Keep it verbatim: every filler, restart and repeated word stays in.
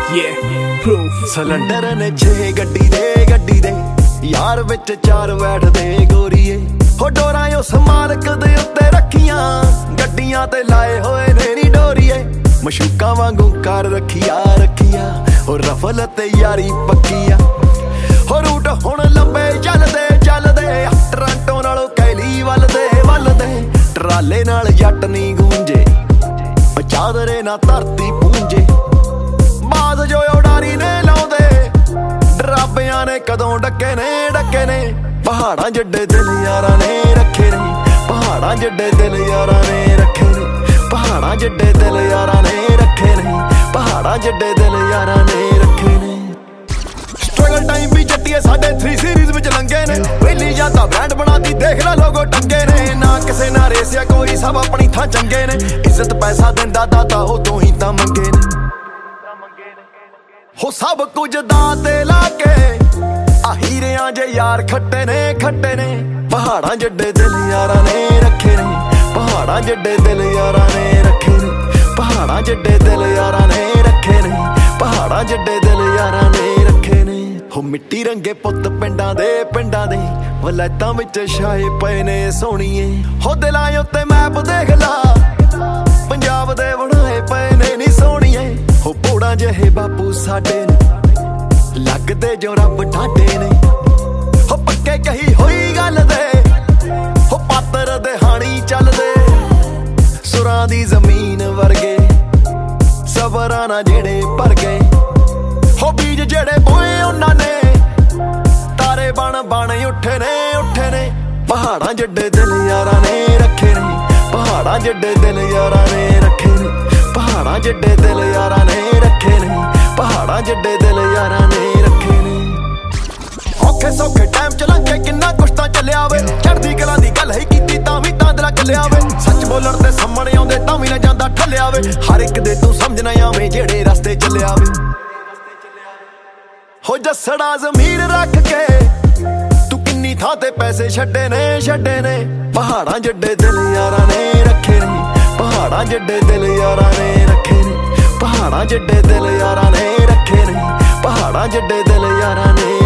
cylinder ਨੇ ਛੇ ਗੱਡੀ ਦੇ ਗੱਡੀ ਦੇ ਯਾਰ ਵਿੱਚ ਚਾਰ ਬੈਠਦੇ ਗੋਰੀਏ ਹੋ ਡੋਰਾਂ ਉਸ ਮਾਲਕ ਦੇ ਉੱਤੇ ਰੱਖੀਆਂ ਗੱਡੀਆਂ ਤੇ ਲਾਏ ਹੋਏ ਨੇ ਨੀ ਡੋਰੀਏ ਮਸ਼ੂਕਾਂ ਵਾਂਗੂ ਕਰ ਰੱਖਿਆ ਰੱਖਿਆ ਹੋ ਰਫਲ ਤੇ ਯਾਰੀ ਪੱਕੀ ਆ ਹੋ ਰੂਟ ਹੁਣ ਲੰਬੇ ਚੱਲਦੇ ਚੱਲਦੇ ਟਰਾਂਟੋ ਨਾਲੋਂ ਕੈਲੀ ਵੱਲਦੇ ਵੱਲਦੇ ਟਰਾਲੇ ਨਾਲ ਜੱਟ ਨੀ ਗੂੰਜੇ ਚਾਦਰੇ ਨਾ ਧਰਤੀ ਪੂੰਜੇ ਬਾਦ ਜੋ ਉਡਾਰੀ ਨੇ ਲਾਉਂਦੇ ਡਰਾਬਿਆਂ ਨੇ ਕਦੋਂ ਡੱਕੇ ਨੇ ਡੱਕੇ ਨੇ ਪਹਾੜਾਂ ਜੱਡੇ ਦਿਲ ਯਾਰਾਂ ਨੇ ਰੱਖੇ ਨੇ ਪਹਾੜਾਂ ਜੱਡੇ ਦਿਲ ਯਾਰਾਂ ਨੇ ਰੱਖੇ ਨੇ ਪਹਾੜਾਂ ਜੱਡੇ ਦਿਲ ਯਾਰਾਂ ਨੇ ਰੱਖੇ ਨੇ ਪਹਾੜਾਂ ਜੱਡੇ ਦਿਲ ਯਾਰਾਂ ਨੇ ਰੱਖੇ ਨੇ ਸਟਰਗਲ ਟਾਈਮ ਵੀ ਜੱਟੀਏ ਸਾਡੇ ਥ੍ਰੀ ਸੀਰੀਜ਼ ਵਿੱਚ ਲੰਗੇ ਨੇ ਪਹਿਲੀ ਜਾਂਦਾ ਬ੍ਰਾਂਡ ਬਣਾਤੀ ਦੇਖ ਲੈ ਲੋਗੋ ਟੰਗੇ ਨੇ ਨਾ ਕਿਸੇ ਨਾਲ ਰੇਸਿਆ ਕੋਈ ਸਭ ਆਪਣੀ ਥਾਂ ਚੰਗੇ ਨੇ ਇੱਜ਼ਤ ਪੈਸਾ ਦਿੰਦਾ ਦਾਤਾ ਉਹ ਤੋਂ ਹੀ ਤਾਂ ਮੰਗੇ ਨੇ ਹੋ ਸਭ ਕੁਝ ਦਾਂ ਤੇ ਲਾ ਕੇ ਆ ਹੀਰਿਆਂ ਜੇ ਯਾਰ ਖੱਟੇ ਨੇ ਖੱਟੇ ਨੇ ਪਹਾੜਾਂ ਜੱਡੇ ਦਿਲ ਯਾਰਾਂ ਨੇ ਰੱਖੇ ਨੇ ਪਹਾੜਾਂ ਜੱਡੇ ਦਿਲ ਯਾਰਾਂ ਨੇ ਰੱਖੇ ਨੇ ਪਹਾੜਾਂ ਜੱਡੇ ਦਿਲ ਯਾਰਾਂ ਨੇ ਰੱਖੇ ਨੇ ਪਹਾੜਾਂ ਜੱਡੇ ਦਿਲ ਯਾਰਾਂ ਨੇ ਰੱਖੇ ਨੇ ਹੋ ਮਿੱਟੀ ਰੰਗੇ ਪੁੱਤ ਪਿੰਡਾਂ ਦੇ ਪਿੰਡਾਂ ਦੇ ਵਲੈਤਾਂ ਵਿੱਚ ਛਾਏ ਪਏ ਨੇ ਸੋਹਣੀਏ ਹੋ ਦਿਲਾਂ ਉੱਤੇ ਮੈਪ ਦੇਖ ਲਾ ਪੰਜਾਬ ਦੇ ਬਣਾਏ ਪਏ ਨੇ ਨੀ ਸੋਹਣੀਏ ਹੋ ਪੋੜਾਂ ਜਿਹੇ ਬਾਪੂ ਸਾਡੇ ਨੇ ਲੱਗਦੇ ਜੋ ਰੱਬ ਠਾਡੇ ਨੇ ਹੋ ਪੱਕੇ ਕਹੀ ਹੋਈ ਗੱਲ ਦੇ ਹੋ ਪਾਤਰ ਦੇ ਹਾਣੀ ਚੱਲਦੇ ਸੁਰਾਂ ਦੀ ਜ਼ਮੀਨ ਵਰਗੇ ਸਬਰਾਂ ਨਾਲ ਜਿਹੜੇ ਭਰ ਗਏ ਹੋ ਬੀਜ ਜਿਹੜੇ ਬੋਏ ਉਹਨਾਂ ਨੇ ਤਾਰੇ ਬਣ ਬਣ ਉੱਠੇ ਨੇ ਉੱਠੇ ਨੇ ਪਹਾੜਾਂ ਜੱਡੇ ਦਿਲ ਯਾਰਾਂ ਨੇ ਰੱਖੇ ਨੇ ਪਹਾੜਾਂ ਜੱਡੇ ਦਿਲ ਯਾਰਾਂ ਨੇ ਰੱਖੇ ਨੇ ਪਹਾੜਾਂ ਜੱਡੇ ਦਿਲ ਯਾਰਾਂ ਨੇ ਰੱਖੇ ਨੇ ਪਹਾੜਾਂ ਜੱਡੇ ਦਿਲ ਯਾਰਾਂ ਨੇ ਰੱਖੇ ਨੇ ਔਖੇ ਸੌਖੇ ਟਾਈਮ ਚ ਲੰਘੇ ਕਿੰਨਾ ਕੁਛ ਤਾਂ ਚੱਲਿਆ ਵੇ ਚੜ੍ਹਦੀ ਕਲਾ ਦੀ ਗੱਲ ਹੀ ਕੀਤੀ ਤਾਂ ਵੀ ਤਾਂ ਦਿਲ ਕੱਲਿਆ ਵੇ ਸੱਚ ਬੋਲਣ ਤੇ ਸਾਹਮਣੇ ਆਉਂਦੇ ਤਾਂ ਵੀ ਨਾ ਜਾਂਦਾ ਠੱਲਿਆ ਵੇ ਹਰ ਇੱਕ ਦੇ ਤੂੰ ਸਮਝ ਨਾ ਆਵੇਂ ਜਿਹੜੇ ਰਸਤੇ ਚੱਲਿਆ ਵੇ ਹੋ ਜੱਸੜਾ ਜ਼ਮੀਰ ਰੱਖ ਕੇ ਤੂੰ ਕਿੰਨੀ ਥਾਂ ਤੇ ਪੈਸੇ ਛੱਡੇ ਨੇ ਛੱਡੇ ਨੇ ਪਹਾੜਾਂ ਜੱਡੇ ਦਿਲ ਯਾਰਾਂ ਨੇ ਰੱਖੇ ਨੇ ਪਹਾੜਾਂ ਜੱਡੇ ਦਿਲ ਯਾਰਾਂ ਨੇ ਰੱਖੇ ਨੇ ਪਹਾੜਾਂ ਜੱਡੇ ਦਿਲ ਯਾਰਾਂ ਨੇ ਰੱਖੇ ਨੇ ਪਹਾੜਾਂ ਜੱਡੇ ਦਿਲ ਯਾਰਾਂ ਨੇ